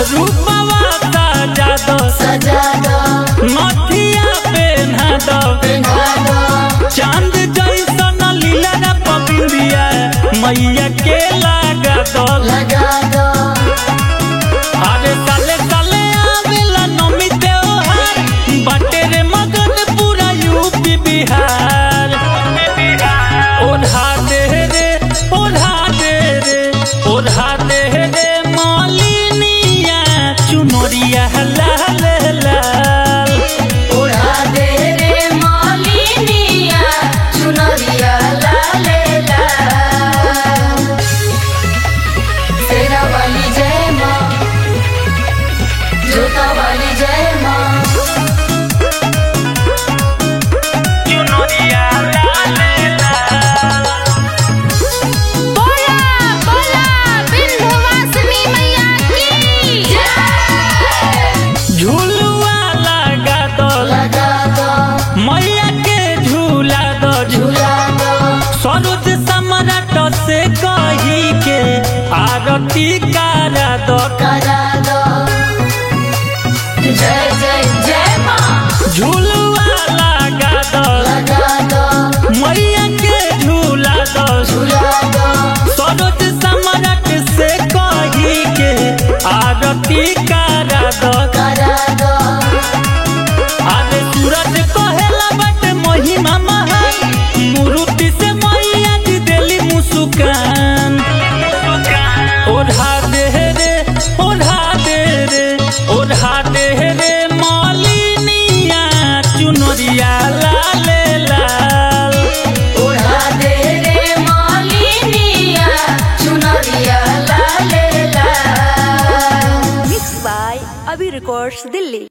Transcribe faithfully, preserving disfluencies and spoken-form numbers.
रूपवा सजा दो सजा दो मथिया पहना दो पहना दो चांद जैसन लीला रे पपिया मैया के लगा दो लगा दो अरे साले साले आवेला नमी त्योहार बाटे रे मगन पूरा यूपी बिहार ओढ़ा दे रे ओढ़ा दे रे ओढ़ा दे रे मौलिनिया चुनरिया लाल लाल उड़ा दे रे मौलिनिया चुनरिया लाल लाल तेरा वाली जय माँ जोता वाली जय माँ चुनरिया लाल लाल बोला बोला विंध्यवासिनी मैया की जय। झूलुआ लगा दो लगा दो मैया के झूला दो झूला दो सरोज सम्राट से कही के आरती करा दो करा दो जय जय जय माँ झूलुआ लगा दो लगा दो मैया के झूला दो झूला दो सरोज सम्राट से कही के आरती करा दो करा दो अरे सूरज कहेला बट महिमा महान मूर्ति से मैया जी देली मुस्कान ओढ़ा दे रे ओढ़ा दे रे ओढ़ा दे रे मौलिनिया चुनरिया लाल लाल उड़ा दे रे मौलिनिया चुनरिया लाल लाल Mixed by Abhi Records, Delhi.